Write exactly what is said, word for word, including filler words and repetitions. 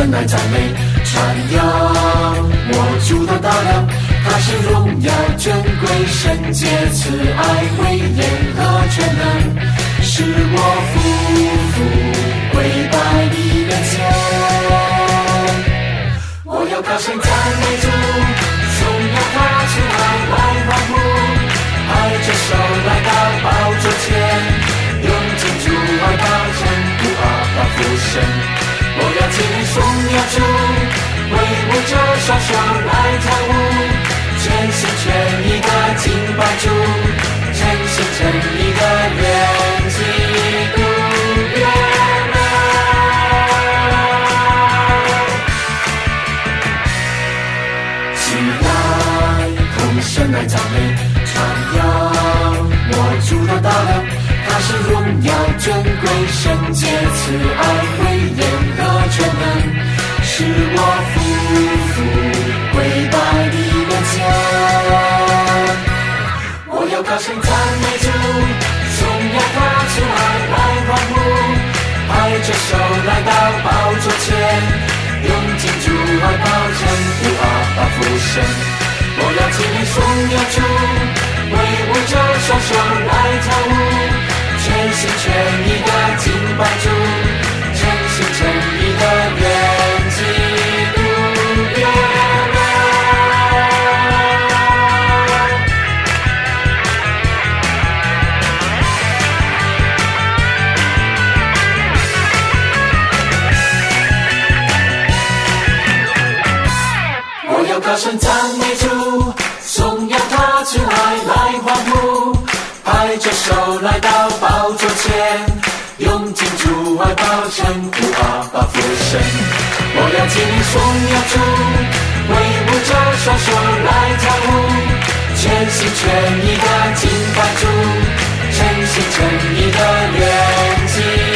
神来赞美传扬我主的大量，他是荣耀尊贵圣洁慈爱威严和全能，使我夫妇跪拜你面前。我要高声赞美主，荣耀他出来来欢呼，拍着手来到宝座前，用尽主爱到神父阿爸父神。我要敬颂耀主，为我这双手来跳舞，全心全意的敬拜主，真心真意的愿基督变美。起来，同声来赞美传扬我主的大量，他是荣耀尊贵圣洁慈爱威严和全能，使我夫妇跪拜你面前。我要高声赞美主，荣耀他出来来欢呼，拍着手来到宝座前，用尽主爱保证父阿爸父神。我要敬颂耀主，为我这双手来跳舞，全心全意的敬拜主，真心真意的愿基督变美。我要高声赞美主，颂扬他出来来欢呼，拍着手来到宝座前，用尽主爱保证父阿爸父神。我要敬颂耀主，为我这双手来跳舞，全心全意的敬拜主，真心真意的愿基